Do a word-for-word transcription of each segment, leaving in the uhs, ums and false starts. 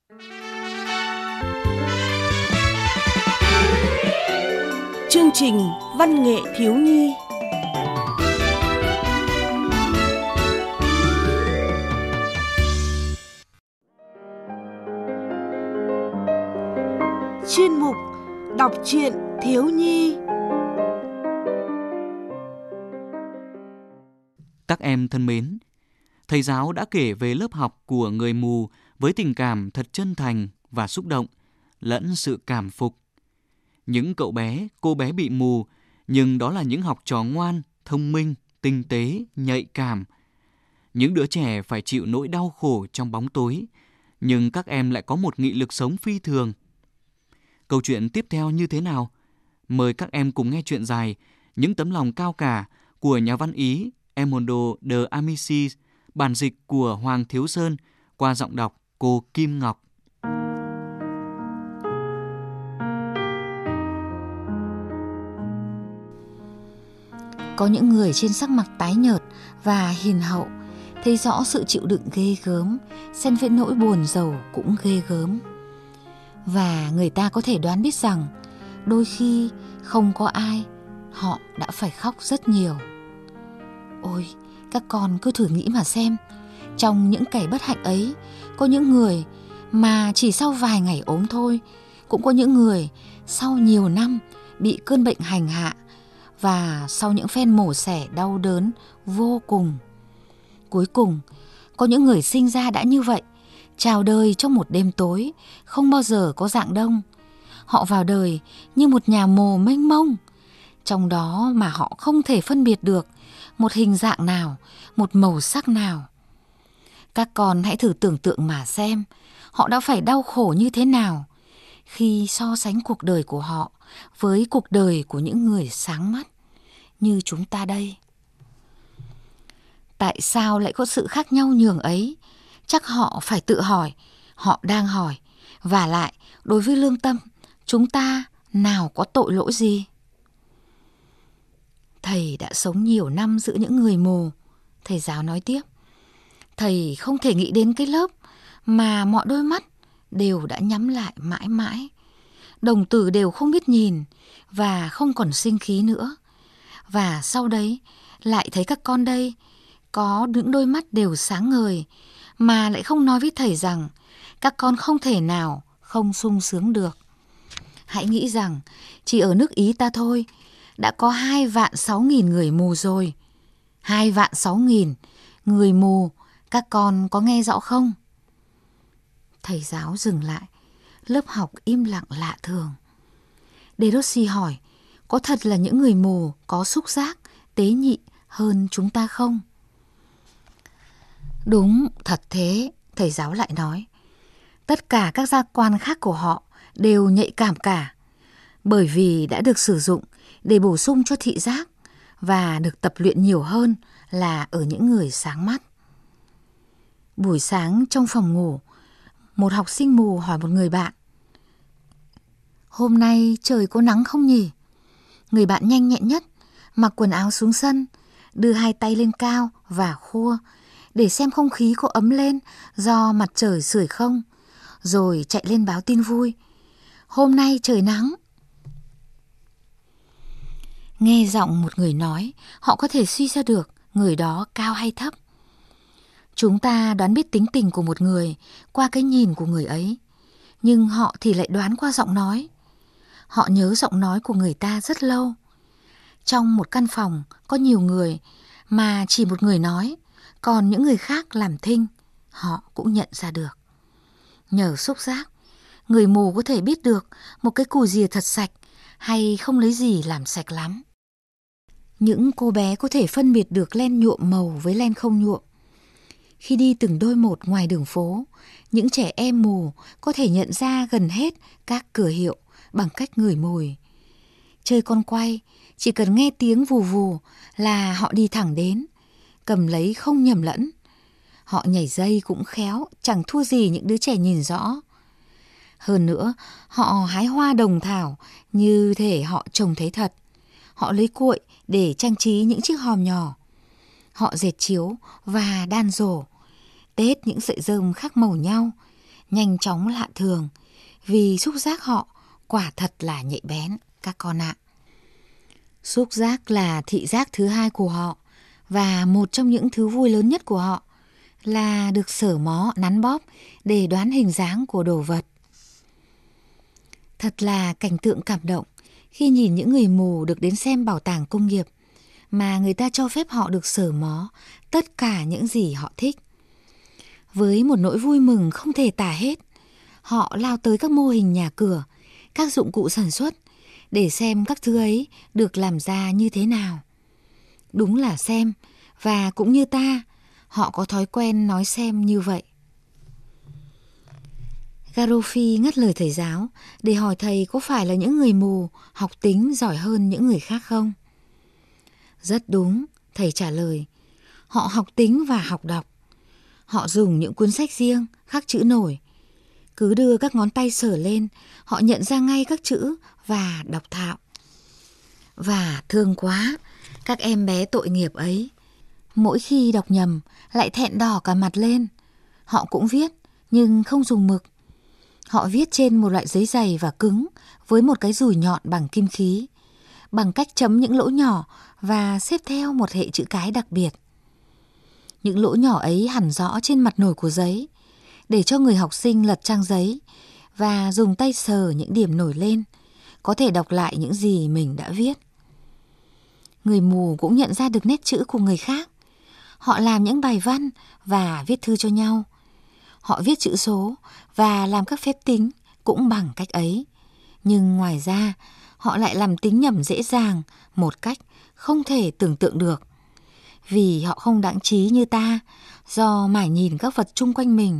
Chương trình Văn nghệ thiếu nhi. Chuyên mục đọc truyện thiếu nhi. Các em thân mến, thầy giáo đã kể về lớp học của người mù với tình cảm thật chân thành và xúc động, lẫn sự cảm phục. Những cậu bé, cô bé bị mù, nhưng đó là những học trò ngoan, thông minh, tinh tế, nhạy cảm. Những đứa trẻ phải chịu nỗi đau khổ trong bóng tối, nhưng các em lại có một nghị lực sống phi thường. Câu chuyện tiếp theo như thế nào? Mời các em cùng nghe chuyện dài Những tấm lòng cao cả của nhà văn Ý Edmondo de Amicis, bản dịch của Hoàng Thiếu Sơn qua giọng đọc cô Kim Ngọc. Có những người trên sắc mặt tái nhợt và hiền hậu, thấy rõ sự chịu đựng ghê gớm, xen với nỗi buồn rầu cũng ghê gớm. Và người ta có thể đoán biết rằng đôi khi không có ai, họ đã phải khóc rất nhiều. Ôi, các con cứ thử nghĩ mà xem, trong những kẻ bất hạnh ấy, có những người mà chỉ sau vài ngày ốm thôi, cũng có những người sau nhiều năm bị cơn bệnh hành hạ, và sau những phen mổ xẻ đau đớn vô cùng. Cuối cùng, có những người sinh ra đã như vậy, chào đời trong một đêm tối, không bao giờ có rạng đông. Họ vào đời như một nhà mồ mênh mông, trong đó mà họ không thể phân biệt được một hình dạng nào, một màu sắc nào. Các con hãy thử tưởng tượng mà xem, họ đã phải đau khổ như thế nào khi so sánh cuộc đời của họ với cuộc đời của những người sáng mắt như chúng ta đây. Tại sao lại có sự khác nhau nhường ấy? Chắc họ phải tự hỏi, họ đang hỏi. Và lại, đối với lương tâm, chúng ta nào có tội lỗi gì? Thầy đã sống nhiều năm giữa những người mù. Thầy giáo nói tiếp. Thầy không thể nghĩ đến cái lớp mà mọi đôi mắt đều đã nhắm lại mãi mãi. Đồng tử đều không biết nhìn và không còn sinh khí nữa. Và sau đấy lại thấy các con đây có những đôi mắt đều sáng ngời, mà lại không nói với thầy rằng các con không thể nào không sung sướng được. Hãy nghĩ rằng chỉ ở nước Ý ta thôi đã có hai vạn sáu nghìn người mù rồi. Hai vạn sáu nghìn người mù, các con có nghe rõ không? Thầy giáo dừng lại, lớp học im lặng lạ thường. De Rossi hỏi, có thật là những người mù có xúc giác, tế nhị hơn chúng ta không? Đúng, thật thế, thầy giáo lại nói. Tất cả các giác quan khác của họ đều nhạy cảm cả, bởi vì đã được sử dụng để bổ sung cho thị giác và được tập luyện nhiều hơn là ở những người sáng mắt. Buổi sáng trong phòng ngủ, một học sinh mù hỏi một người bạn, hôm nay trời có nắng không nhỉ? Người bạn nhanh nhẹn nhất mặc quần áo xuống sân, đưa hai tay lên cao và khua để xem không khí có ấm lên do mặt trời sưởi không, rồi chạy lên báo tin vui. Hôm nay trời nắng. Nghe giọng một người nói, họ có thể suy ra được người đó cao hay thấp. Chúng ta đoán biết tính tình của một người qua cái nhìn của người ấy, nhưng họ thì lại đoán qua giọng nói. Họ nhớ giọng nói của người ta rất lâu. Trong một căn phòng có nhiều người mà chỉ một người nói, còn những người khác làm thinh, họ cũng nhận ra được. Nhờ xúc giác, người mù có thể biết được một cái cù rìa thật sạch hay không lấy gì làm sạch lắm. Những cô bé có thể phân biệt được len nhuộm màu với len không nhuộm. Khi đi từng đôi một ngoài đường phố, những trẻ em mù có thể nhận ra gần hết các cửa hiệu bằng cách ngửi mùi. Chơi con quay, chỉ cần nghe tiếng vù vù là họ đi thẳng đến, cầm lấy không nhầm lẫn. Họ nhảy dây cũng khéo, chẳng thua gì những đứa trẻ nhìn rõ. Hơn nữa, họ hái hoa đồng thảo như thể họ trông thấy thật. Họ lấy cuội để trang trí những chiếc hòm nhỏ. Họ dệt chiếu và đan rổ, tết những sợi rơm khác màu nhau nhanh chóng lạ thường, vì xúc giác họ quả thật là nhạy bén các con ạ. Xúc giác là thị giác thứ hai của họ, và một trong những thứ vui lớn nhất của họ là được sờ mó nắn bóp để đoán hình dáng của đồ vật. Thật là cảnh tượng cảm động khi nhìn những người mù được đến xem bảo tàng công nghiệp mà người ta cho phép họ được sờ mó tất cả những gì họ thích. Với một nỗi vui mừng không thể tả hết, họ lao tới các mô hình nhà cửa, các dụng cụ sản xuất để xem các thứ ấy được làm ra như thế nào. Đúng là xem, và cũng như ta, họ có thói quen nói xem như vậy. Garoffi ngắt lời thầy giáo để hỏi thầy có phải là những người mù học tính giỏi hơn những người khác không? Rất đúng, thầy trả lời. Họ học tính và học đọc. Họ dùng những cuốn sách riêng, khắc chữ nổi. Cứ đưa các ngón tay sờ lên, họ nhận ra ngay các chữ và đọc thạo. Và thương quá, các em bé tội nghiệp ấy. Mỗi khi đọc nhầm, lại thẹn đỏ cả mặt lên. Họ cũng viết, nhưng không dùng mực. Họ viết trên một loại giấy dày và cứng với một cái dùi nhọn bằng kim khí, bằng cách chấm những lỗ nhỏ và xếp theo một hệ chữ cái đặc biệt. Những lỗ nhỏ ấy hẳn rõ trên mặt nổi của giấy, để cho người học sinh lật trang giấy và dùng tay sờ những điểm nổi lên, có thể đọc lại những gì mình đã viết. Người mù cũng nhận ra được nét chữ của người khác. Họ làm những bài văn và viết thư cho nhau. Họ viết chữ số và làm các phép tính cũng bằng cách ấy. Nhưng ngoài ra, họ lại làm tính nhẩm dễ dàng một cách không thể tưởng tượng được. Vì họ không đáng trí như ta, do mải nhìn các vật chung quanh mình.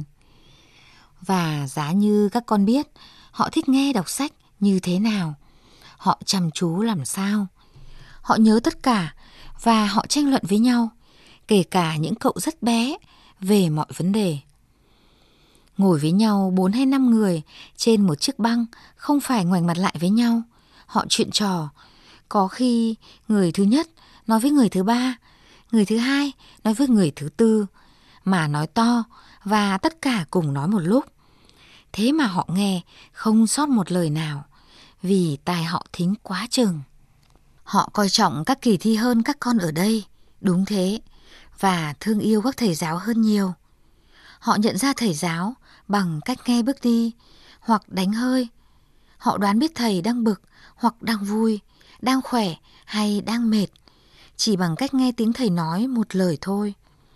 Và giá như các con biết, họ thích nghe đọc sách như thế nào. Họ chăm chú làm sao. Họ nhớ tất cả và họ tranh luận với nhau, kể cả những cậu rất bé, về mọi vấn đề. Ngồi với nhau bốn hay năm người trên một chiếc băng, không phải ngoảnh mặt lại với nhau. Họ chuyện trò. Có khi người thứ nhất nói với người thứ ba, người thứ hai nói với người thứ tư, mà nói to và tất cả cùng nói một lúc. Thế mà họ nghe không sót một lời nào, vì tai họ thính quá chừng. Họ coi trọng các kỳ thi hơn các con ở đây, đúng thế, và thương yêu các thầy giáo hơn nhiều. Họ nhận ra thầy giáo bằng cách nghe bước đi hoặc đánh hơi. Họ đoán biết thầy đang bực hoặc đang vui, đang khỏe hay đang mệt, chỉ bằng cách nghe tiếng thầy nói một lời thôi.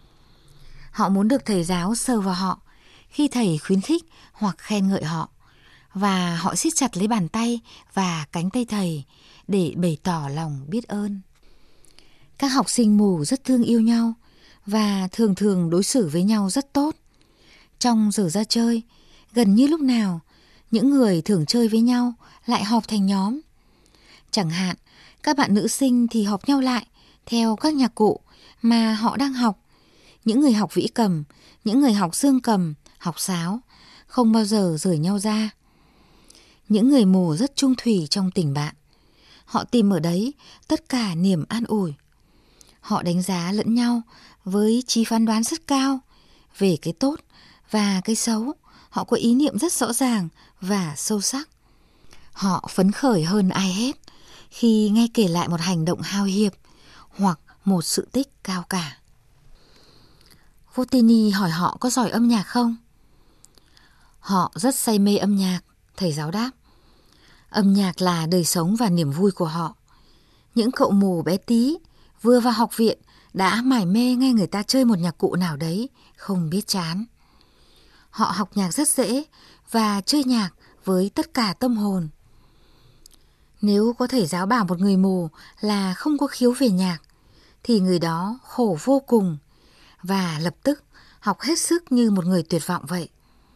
Họ muốn được thầy giáo sờ vào họ khi thầy khuyến khích hoặc khen ngợi họ, và họ siết chặt lấy bàn tay và cánh tay thầy để bày tỏ lòng biết ơn. Các học sinh mù rất thương yêu nhau và thường thường đối xử với nhau rất tốt. Trong giờ ra chơi, gần như lúc nào, những người thường chơi với nhau lại họp thành nhóm. Chẳng hạn, các bạn nữ sinh thì họp nhau lại theo các nhạc cụ mà họ đang học. Những người học vĩ cầm, những người học dương cầm, học sáo, không bao giờ rời nhau ra. Những người mù rất chung thủy trong tình bạn. Họ tìm ở đấy tất cả niềm an ủi. Họ đánh giá lẫn nhau với trí phán đoán rất cao về cái tốt và cái xấu. Họ có ý niệm rất rõ ràng và sâu sắc. Họ phấn khởi hơn ai hết khi nghe kể lại một hành động hào hiệp hoặc một sự tích cao cả. Votini hỏi họ có giỏi âm nhạc không? Họ rất say mê âm nhạc, thầy giáo đáp. Âm nhạc là đời sống và niềm vui của họ. Những cậu mù bé tí vừa vào học viện đã mải mê nghe người ta chơi một nhạc cụ nào đấy, không biết chán. Họ học nhạc rất dễ và chơi nhạc với tất cả tâm hồn. Nếu có thầy giáo bảo một người mù là không có khiếu về nhạc, thì người đó khổ vô cùng và lập tức học hết sức như một người tuyệt vọng vậy.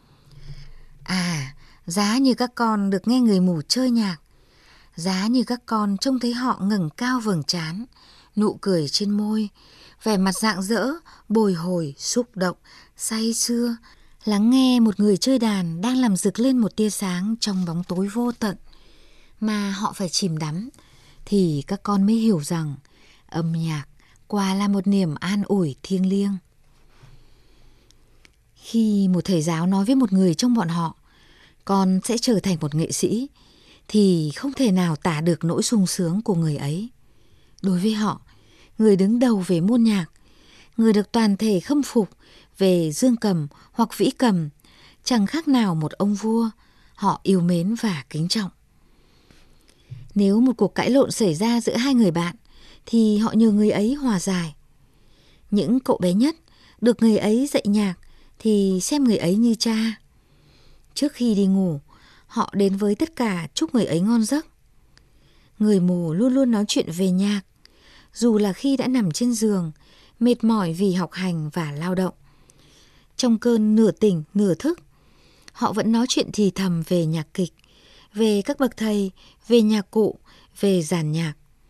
À, giá như các con được nghe người mù chơi nhạc, giá như các con trông thấy họ ngẩng cao vầng trán, nụ cười trên môi, vẻ mặt rạng rỡ, bồi hồi, xúc động, say sưa, lắng nghe một người chơi đàn đang làm rực lên một tia sáng trong bóng tối vô tận mà họ phải chìm đắm, thì các con mới hiểu rằng âm nhạc quả là một niềm an ủi thiêng liêng. Khi một thầy giáo nói với một người trong bọn họ, con sẽ trở thành một nghệ sĩ, thì không thể nào tả được nỗi sung sướng của người ấy. Đối với họ, người đứng đầu về môn nhạc, người được toàn thể khâm phục về dương cầm hoặc vĩ cầm, chẳng khác nào một ông vua, họ yêu mến và kính trọng. Nếu một cuộc cãi lộn xảy ra giữa hai người bạn, thì họ nhờ người ấy hòa giải. Những cậu bé nhất được người ấy dạy nhạc thì xem người ấy như cha. Trước khi đi ngủ, họ đến với tất cả chúc người ấy ngon giấc. Người mù luôn luôn nói chuyện về nhạc, dù là khi đã nằm trên giường, mệt mỏi vì học hành và lao động. Trong cơn nửa tỉnh nửa thức, họ vẫn nói chuyện thì thầm về nhạc kịch, về các bậc thầy, về nhạc cụ, về dàn nhạc.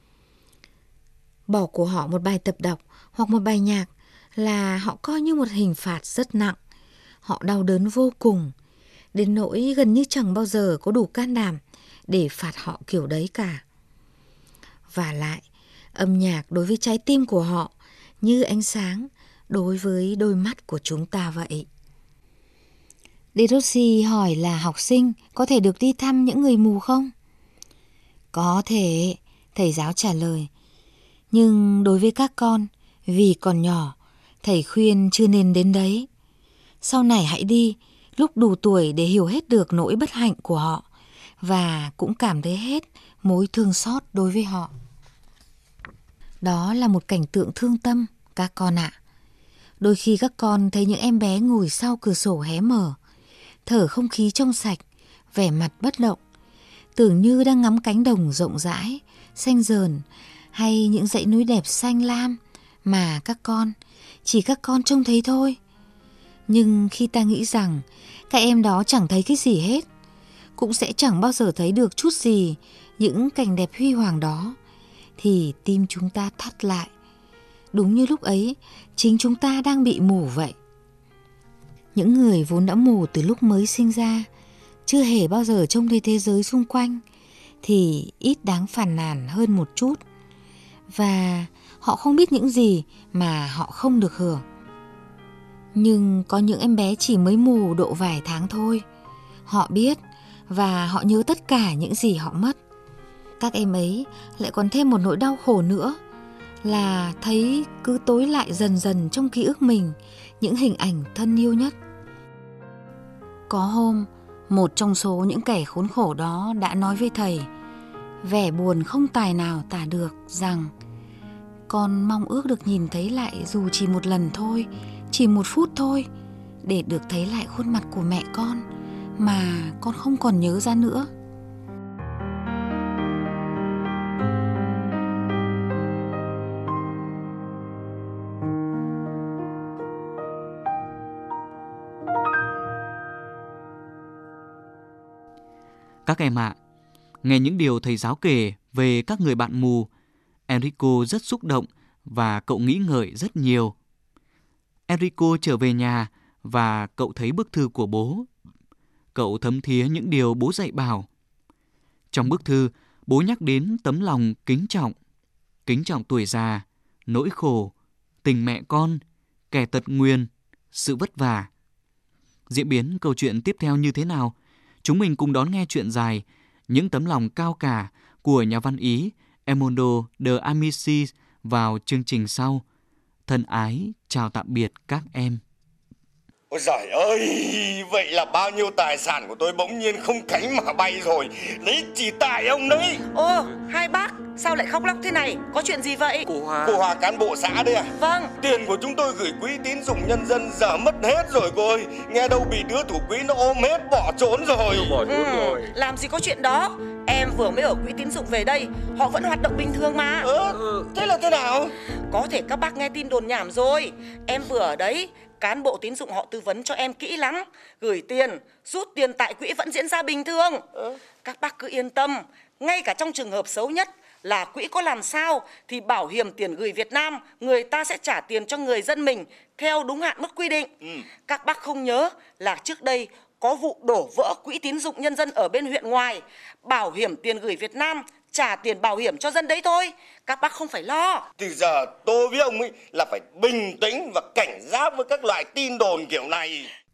Bỏ của họ một bài tập đọc hoặc một bài nhạc là họ coi như một hình phạt rất nặng. Họ đau đớn vô cùng, đến nỗi gần như chẳng bao giờ có đủ can đảm để phạt họ kiểu đấy cả. Và lại, âm nhạc đối với trái tim của họ như ánh sáng đối với đôi mắt của chúng ta vậy. De Rossi hỏi là học sinh có thể được đi thăm những người mù không? Có thể, thầy giáo trả lời. Nhưng đối với các con, vì còn nhỏ, thầy khuyên chưa nên đến đấy. Sau này hãy đi, lúc đủ tuổi để hiểu hết được nỗi bất hạnh của họ và cũng cảm thấy hết mối thương xót đối với họ. Đó là một cảnh tượng thương tâm, các con ạ. Đôi khi các con thấy những em bé ngồi sau cửa sổ hé mở, thở không khí trong sạch, vẻ mặt bất động, tưởng như đang ngắm cánh đồng rộng rãi, xanh rờn, hay những dãy núi đẹp xanh lam mà các con, chỉ các con trông thấy thôi. Nhưng khi ta nghĩ rằng các em đó chẳng thấy cái gì hết, cũng sẽ chẳng bao giờ thấy được chút gì những cảnh đẹp huy hoàng đó, thì tim chúng ta thắt lại. Đúng như lúc ấy, chính chúng ta đang bị mù vậy. Những người vốn đã mù từ lúc mới sinh ra, chưa hề bao giờ trông thấy thế giới xung quanh, thì ít đáng phàn nàn hơn một chút. Và họ không biết những gì mà họ không được hưởng. Nhưng có những em bé chỉ mới mù độ vài tháng thôi. Họ biết và họ nhớ tất cả những gì họ mất. Các em ấy lại còn thêm một nỗi đau khổ nữa, là thấy cứ tối lại dần dần trong ký ức mình những hình ảnh thân yêu nhất. Có hôm, một trong số những kẻ khốn khổ đó đã nói với thầy, vẻ buồn không tài nào tả được, rằng con mong ước được nhìn thấy lại dù chỉ một lần thôi, chỉ một phút thôi, để được thấy lại khuôn mặt của mẹ con mà con không còn nhớ ra nữa. Các em ạ, nghe những điều thầy giáo kể về các người bạn mù, Enrico rất xúc động và cậu nghĩ ngợi rất nhiều. Enrico trở về nhà và cậu thấy bức thư của bố. Cậu thấm thía những điều bố dạy bảo. Trong bức thư, bố nhắc đến tấm lòng kính trọng, kính trọng tuổi già, nỗi khổ, tình mẹ con, kẻ tật nguyền, sự vất vả. Diễn biến câu chuyện tiếp theo như thế nào? Chúng mình cùng đón nghe chuyện dài Những tấm lòng cao cả của nhà văn Ý Edmondo de Amicis vào chương trình sau. Thân ái chào tạm biệt các em. Ôi giời ơi, vậy là bao nhiêu tài sản của tôi bỗng nhiên không cánh mà bay rồi. Đấy chỉ tại ông đấy. Ô, hai bác, sao lại khóc lóc thế này? Có chuyện gì vậy? Cô Hòa, cô Hòa cán bộ xã đấy à? Vâng. Tiền của chúng tôi gửi quỹ tín dụng nhân dân giờ mất hết rồi cô ơi. Nghe đâu bị đứa thủ quỹ nó ôm hết bỏ trốn rồi. Bỏ trốn ừ, rồi. Làm gì có chuyện đó. Em vừa mới ở quỹ tín dụng về đây, họ vẫn hoạt động bình thường mà. Ừ, thế là thế nào? Có thể các bác nghe tin đồn nhảm rồi. Em vừa ở đấy, cán bộ tín dụng họ tư vấn cho em kỹ lắm. Gửi tiền, rút tiền tại quỹ vẫn diễn ra bình thường. ừ. Các bác cứ yên tâm. Ngay cả trong trường hợp xấu nhất là quỹ có làm sao thì bảo hiểm tiền gửi Việt Nam, người ta sẽ trả tiền cho người dân mình theo đúng hạn mức quy định. ừ. Các bác không nhớ là trước đây có vụ đổ vỡ quỹ tín dụng nhân dân ở bên huyện ngoài. Bảo hiểm tiền gửi Việt Nam trả tiền bảo hiểm cho dân đấy thôi. Các bác không phải lo. Từ giờ tôi với ông ấy là phải bình tĩnh và cảnh giác với các loại tin đồn kiểu này.